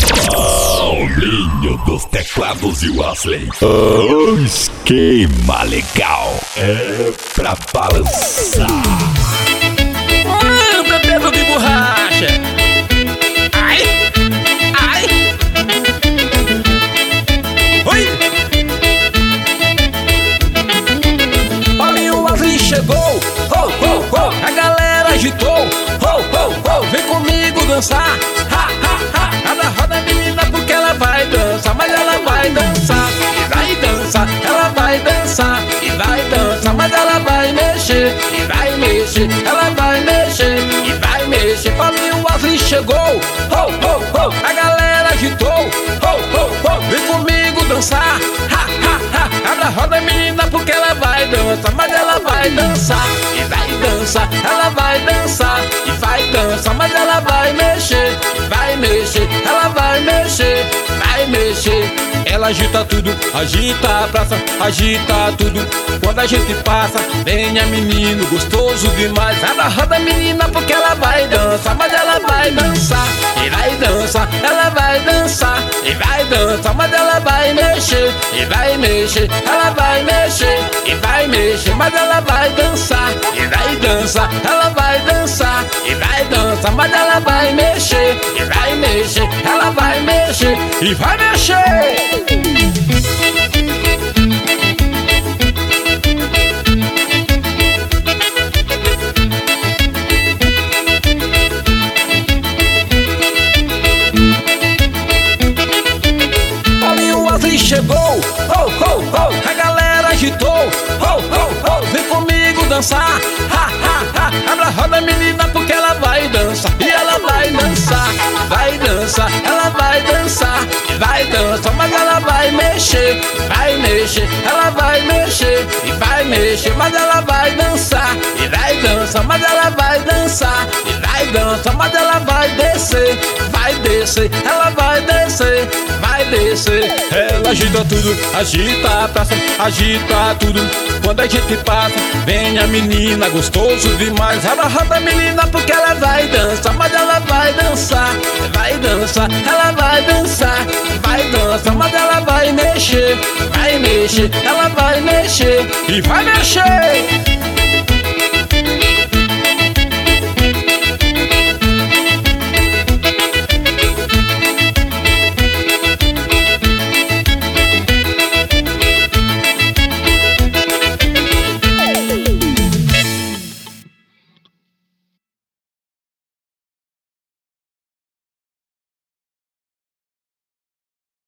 Paulinho dos teclados e Wesley. O esquema legal é pra balançar. Bebendo de borracha. Ai, ai. Oi. Paulinho Wesley chegou. Oh, oh, oh. A galera agitou. Oh, oh, oh. Vem comigo dançar. Ha, ha, ha. Roda menina porque ela vai dançar, mas ela vai dançar e vai dançar. Ela vai dançar e vai dançar, mas ela vai mexer e vai mexer. Ela vai mexer e vai mexer. Paulinho Wesley chegou. Oh, oh, oh. A galera agitou. Oh, oh, oh. Vem comigo dançar. Ha, ha, ha. Abra a roda menina porque ela vai dançar, mas ela vai dançar e vai dançar. Ela vai dançar e vai dançar, mas ela vai mexer e vai mexer. Ela vai mexer, vai mexer. Ela agita tudo, agita a praça, agita tudo. Quando a gente passa, venha menino, gostoso demais. Abra a roda menina porque ela vai dançar, mas ela vai dançar e vai dançar. Ela vai dançar e vai dançar, mas ela vai mexer e vai mexer. Ela vai mexer e vai mexer, mas ela vai dançar e vai dançar. Ela vai dançar e vai dançar, mas ela vai mexer e vai mexer. Ela vai mexer e vai mexer. Paulinho Wesley chegou. Oh, oh, oh. A galera agitou. Oh, oh, oh. Vem comigo dançar. Ha, ha, ha. Abra a roda menina porque ela vai dançar e ela vai dançar, vai dançar. Ela vai dançar e vai dançar, mas ela vai mexer, vai mexer. Ela vai mexer e vai mexer, mas ela vai dançar e vai dançar, mas ela vai dançar e vai dançar, mas ela vai descer, vai descer. Ela vai descer, vai descer. Ela agita tudo, agita a praça, agita tudo. Quando a gente passa, vem a menina, gostoso demais. Abra a roda menina porque ela vai dançar, mas ela vai dançar, vai dançar. Ela vai dançar, vai dançar, mas ela vai mexer, vai mexer. Ela vai mexer e vai mexer.